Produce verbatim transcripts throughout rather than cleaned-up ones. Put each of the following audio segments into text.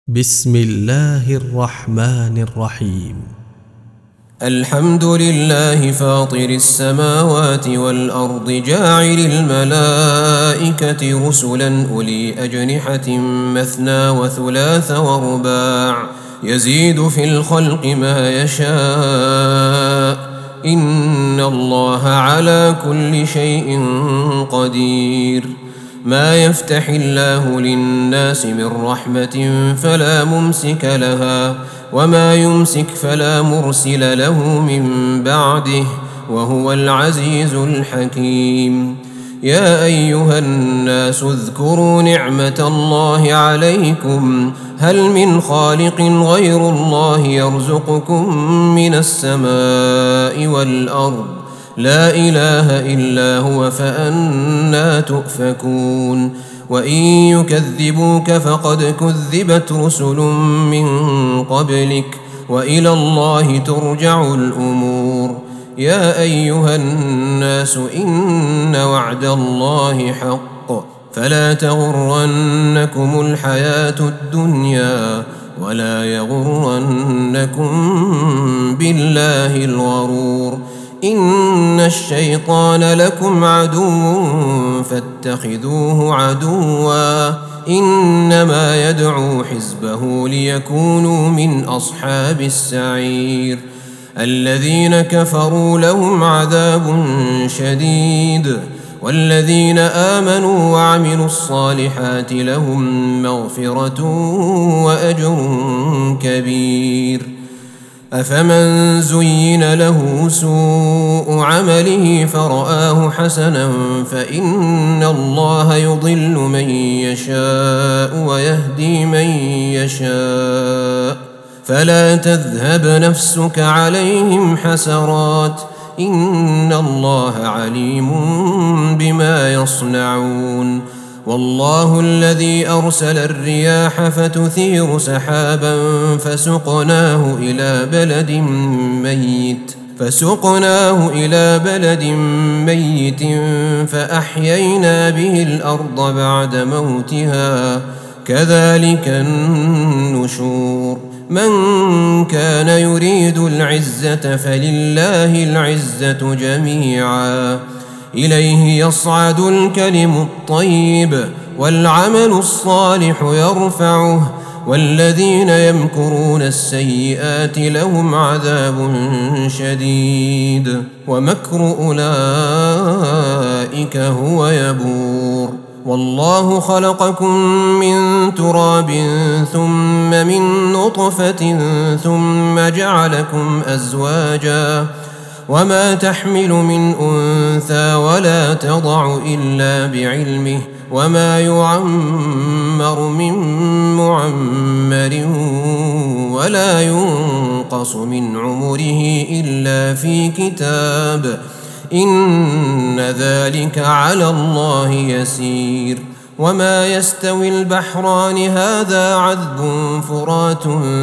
بسم الله الرحمن الرحيم. الحمد لله فاطر السماوات والأرض جاعل الملائكة رسلا أولي أجنحة مثنى وثلاث ورباع يزيد في الخلق ما يشاء إن الله على كل شيء قدير. ما يفتح الله للناس من رحمة فلا ممسك لها وما يمسك فلا مرسل له من بعده وهو العزيز الحكيم. يا أيها الناس اذكروا نعمة الله عليكم هل من خالق غير الله يرزقكم من السماء والأرض لا إله إلا هو فأنى تؤفكون. وإن يكذبوك فقد كذبت رسل من قبلك وإلى الله ترجع الأمور. يا أيها الناس إن وعد الله حق فلا تغرنكم الحياة الدنيا ولا يغرنكم بالله الغرور. إن الشيطان لكم عدو فاتخذوه عدوا إنما يدعو حزبه ليكونوا من أصحاب السعير. الذين كفروا لهم عذاب شديد والذين آمنوا وعملوا الصالحات لهم مغفرة وأجر كبير. أفمن زين له سوء عمله فرآه حسنا فإن الله يضل من يشاء ويهدي من يشاء فلا تذهب نفسك عليهم حسرات إن الله عليم بما يصنعون. والله الذي أرسل الرياح فتثير سحابا فسقناه إلى بلد ميت فسقناه إلى بلد ميت فأحيينا به الأرض بعد موتها كذلك النشور. من كان يريد العزة فلله العزة جميعا إليه يصعد الكلم الطيب والعمل الصالح يرفعه والذين يمكرون السيئات لهم عذاب شديد ومكر أولئك هو يبور. والله خلقكم من تراب ثم من نطفة ثم جعلكم أزواجا وما تحمل من أنثى ولا تضع إلا بعلمه وما يعمر من معمر ولا ينقص من عمره إلا في كتاب إن ذلك على الله يسير. وما يستوي البحران هذا عذب فرات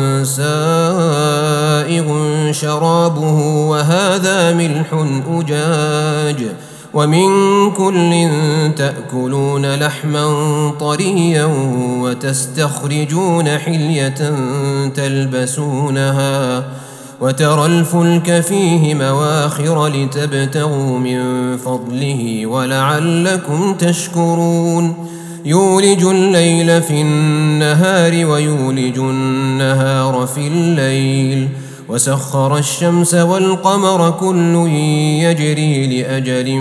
سائغ شرابه وهذا ملح أجاج ومن كل تأكلون لحما طريا وتستخرجون حلية تلبسونها وترى الفلك فيه مواخر لتبتغوا من فضله ولعلكم تشكرون. يولج الليل في النهار ويولج النهار في الليل وسخر الشمس والقمر كل يجري لأجل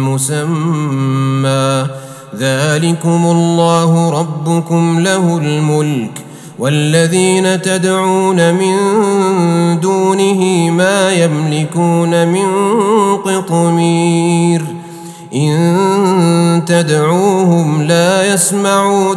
مسمى ذلكم الله ربكم له الملك والذين تدعون من دونه ما يملكون من قطمير إن تدعوهم لا يسمعوا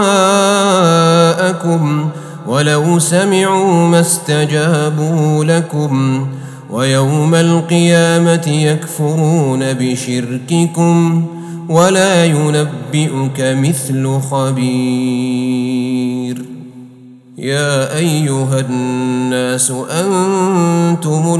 دعاءكم ولو سمعوا ما استجابوا لكم ويوم القيامة يكفرون بشرككم ولا ينبئك مثل خبير. يا أيها الناس أنتم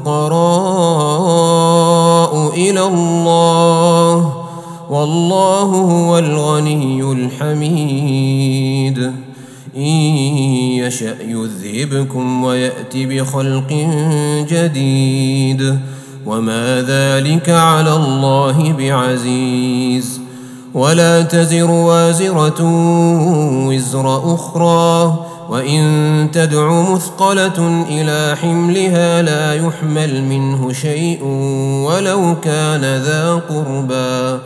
الفقراء إلى الله والله هو الغني الحميد. إن يشأ يذهبكم ويأت بخلق جديد وما ذلك على الله بعزيز. ولا تزر وازرة وزر أخرى وإن تدع مثقلة إلى حملها لا يحمل منه شيء ولو كان ذا قربى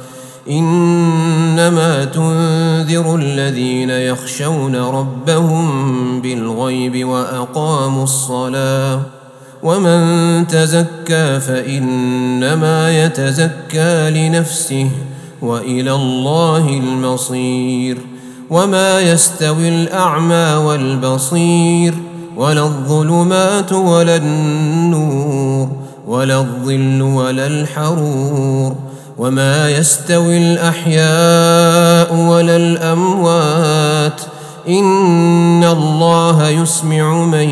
إنما تنذر الذين يخشون ربهم بالغيب وأقاموا الصلاة ومن تزكى فإنما يتزكى لنفسه وإلى الله المصير. وما يستوي الأعمى والبصير ولا الظلمات ولا النور ولا الظل ولا الحرور وما يستوي الأحياء ولا الأموات إن الله يسمع من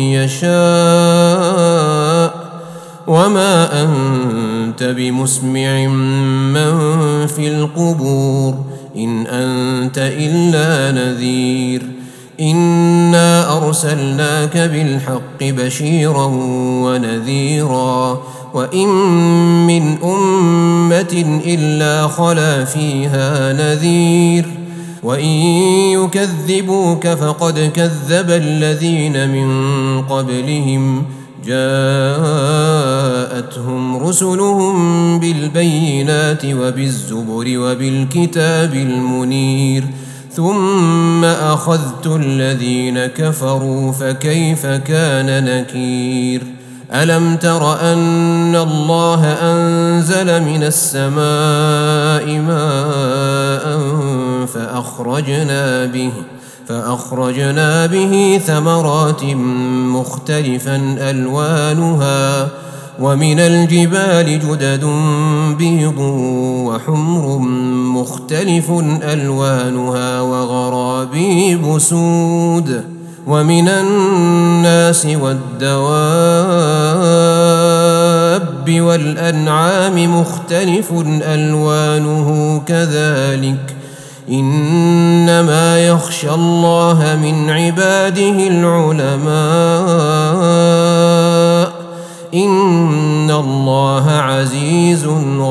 يشاء وما أنت بمسمع من في القبور إن أنت إلا نذير. إنا أرسلناك بالحق بشيرا ونذيرا وإن من أمة إلا خلا فيها نذير وإن يكذبوك فقد كذب الذين من قبلهم جاءتهم رسلهم بالبينات وبالزبر وبالكتاب المنير ثم أخذت الذين كفروا فكيف كان نكير. ألم تر أن الله أنزل من السماء ماء فأخرجنا به فأخرجنا به ثمرات مختلفا ألوانها ومن الجبال جدد بيض وحمر مختلف ألوانها وغرابيب سود ومن الناس والدواب والأنعام مختلف ألوانه كذلك إنما يخشى الله من عباده العلماء إن الله عزيز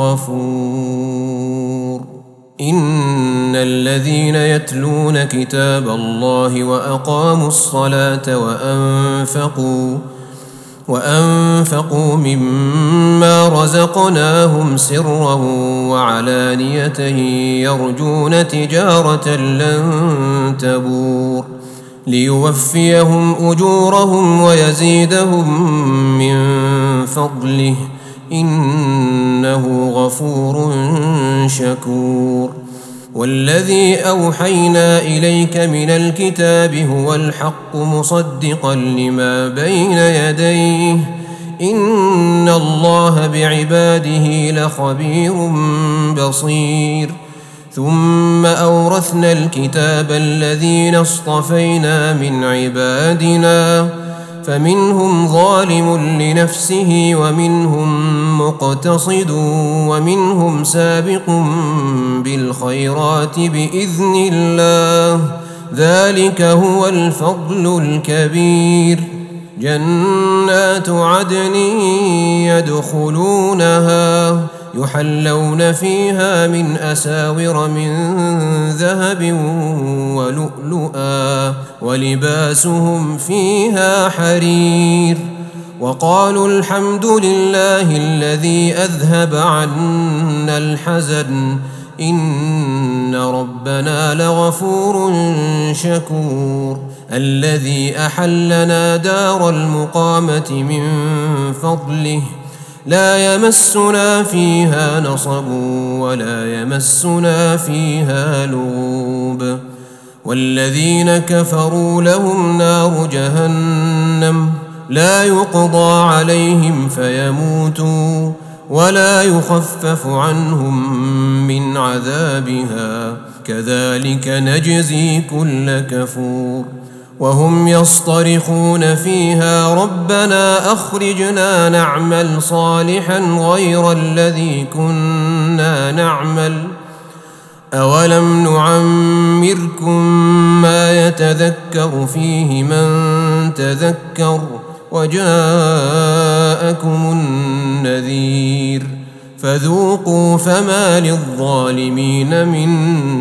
غفور. إن الذين يتلون كتاب الله وأقاموا الصلاة وأنفقوا وأنفقوا مما رزقناهم سرا وعلانية يرجون تجارة لن تبور ليوفيهم أجورهم ويزيدهم من فضله إنه غفور شكور. والذي أوحينا إليك من الكتاب هو الحق مصدقا لما بين يديه إن الله بعباده لخبير بصير. ثم أورثنا الكتاب الذين اصطفينا من عبادنا فمنهم ظالم لنفسه ومنهم مقتصد ومنهم سابق بالخيرات بإذن الله ذلك هو الفضل الكبير. جنات عدن يدخلونها يحلون فيها من أساور من ذهب ولؤلؤا ولباسهم فيها حرير. وقالوا الحمد لله الذي أذهب عنا الحزن إن ربنا لغفور شكور. الذي أحلنا دار المقامة من فضله لا يمسنا فيها نصب ولا يمسنا فيها لغوب. والذين كفروا لهم نار جهنم لا يقضى عليهم فيموتوا ولا يخفف عنهم من عذابها كذلك نجزي كل كفور. وهم يصطرخون فيها ربنا أخرجنا نعمل صالحا غير الذي كنا نعمل أولم نعمركم ما يتذكر فيه من تذكر وجاءكم النذير فذوقوا فما للظالمين من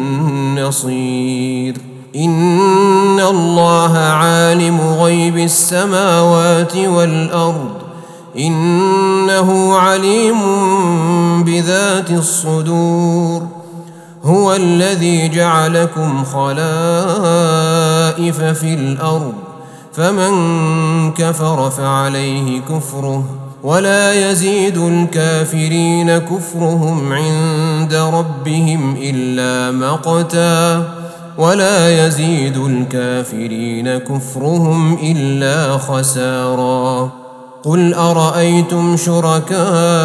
نصير إن الله عالم غيب السماوات والأرض إنه عليم بذات الصدور هو الذي جعلكم خلائف في الأرض فمن كفر فعليه كفره ولا يزيد الكافرين كفرهم عند ربهم إلا مقتا ولا يزيد الكافرين كفرهم إلا خسارا قل أرأيتم شركاءكم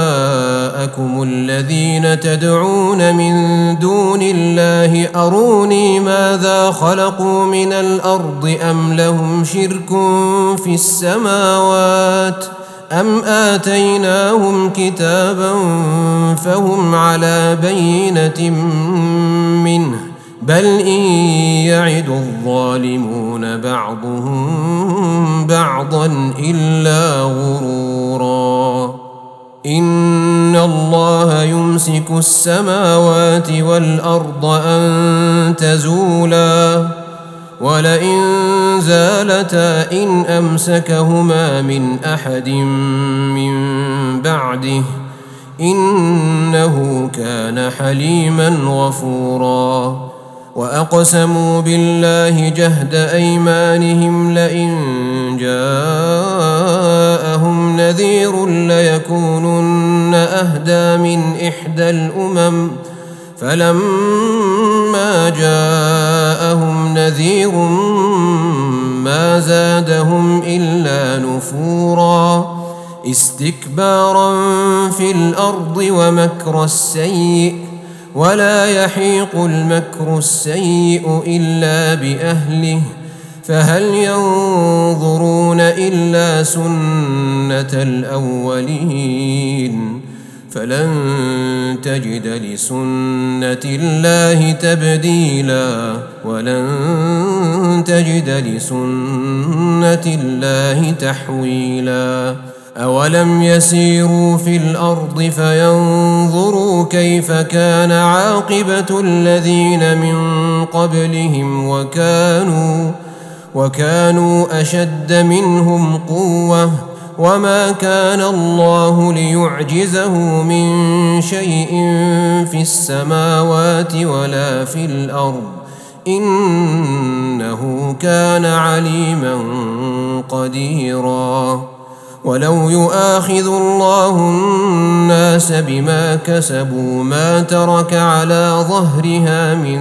الذين تدعون من دون الله أروني ماذا خلقوا من الأرض أم لهم شرك في السماوات أم آتيناهم كتابا فهم على بينة منه بل إن يعد الظالمون بعضهم بعضا إلا غرورا إن الله يمسك السماوات والأرض أن تزولا ولئن زالتا إن أمسكهما من أحد من بعده إنه كان حليما غفورا وأقسموا بالله جهد أيمانهم لئن جاءهم نذير ليكونن أهدى من إحدى الأمم فلما جاءهم نذير ما زادهم إلا نفورا استكبارا في الأرض ومكر السيء ولا يحيق المكر السيء إلا بأهله فهل ينظرون إلا سنة الأولين فلن تجد لسنة الله تبديلا ولن تجد لسنة الله تحويلا أولم يسيروا في الأرض فينظروا كيف كان عاقبة الذين من قبلهم وكانوا وكانوا أشد منهم قوة وما كان الله ليعجزه من شيء في السماوات ولا في الأرض إنه كان عليما قديرا ولو يؤاخذ الله الناس بما كسبوا ما ترك على ظهرها من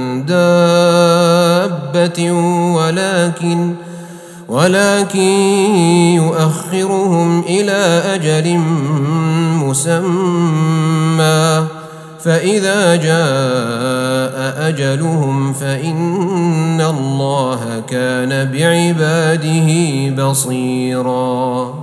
دابة ولكن ولكن يؤخرهم إلى أجل مسمى فإذا جاء أجلهم فإن الله كان بعباده بصيراً.